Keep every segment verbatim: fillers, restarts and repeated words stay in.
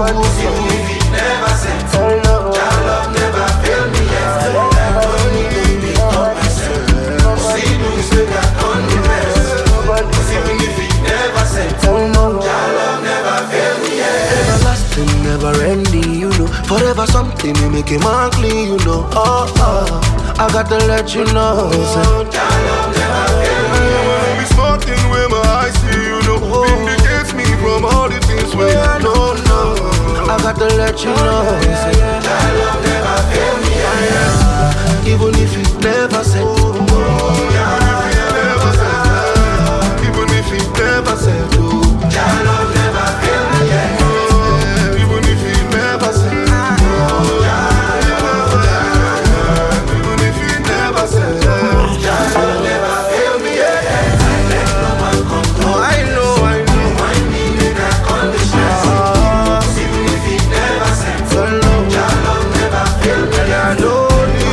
Nobody even if it never sent. Your love never failed me yet. I don't need to make up myself. See the mistake I done the best. Cause even if it never sent, your love never failed me yet. Everlasting, never ending, you know. Forever something, you make a man clean, you know. Oh, oh, I got to let you know. Your love never failed me yet. It's nothing where my eyes see, you know. Vindicates me from all the things where I don't know. I got to let you know. Your love never failed me yet. Even if it never said. Even if it never said. Your love never failed me yet. Even if it never said. Even if it never said. Your love never failed me yet. I let no man control. I know, I know. Mind me make a condition. Even if it never sent. Your love never failed me yet. I know.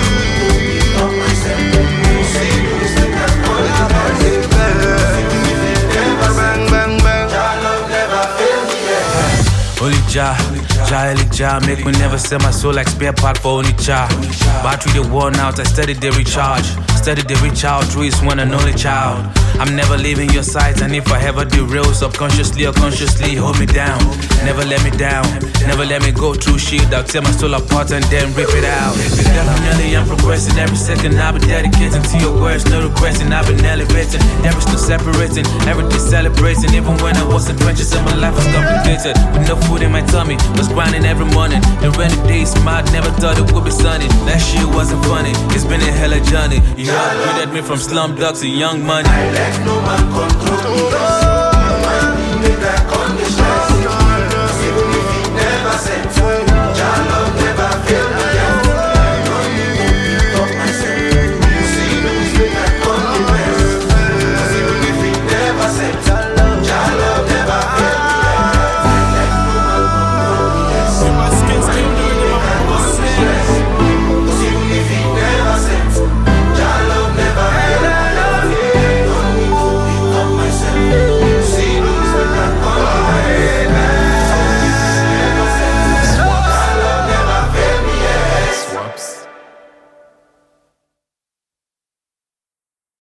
Only Jah, Jah, only Jah, make me never sell my soul like spare part for only Jah. Battery they worn out, I steady they recharge. Steady they reach out, true is one and only child. I'm never leaving your sides, and if I ever derail, subconsciously or consciously hold me down. Never let me down, never let me go through shit. I'll tear my soul apart and then rip it out. Definitely I'm progressing, every second I've been dedicating to your words, no regressing. I've been elevating, there is no separating, everything celebrating. Even when I was in trenches and my life was complicated, with no food in my tummy, was grinding every morning. The rainy days, mad, never thought it would be sunny. That shit wasn't funny, it's been a hella journey. You upgraded me from slum dog to young money. I let no man control me. Mind me make that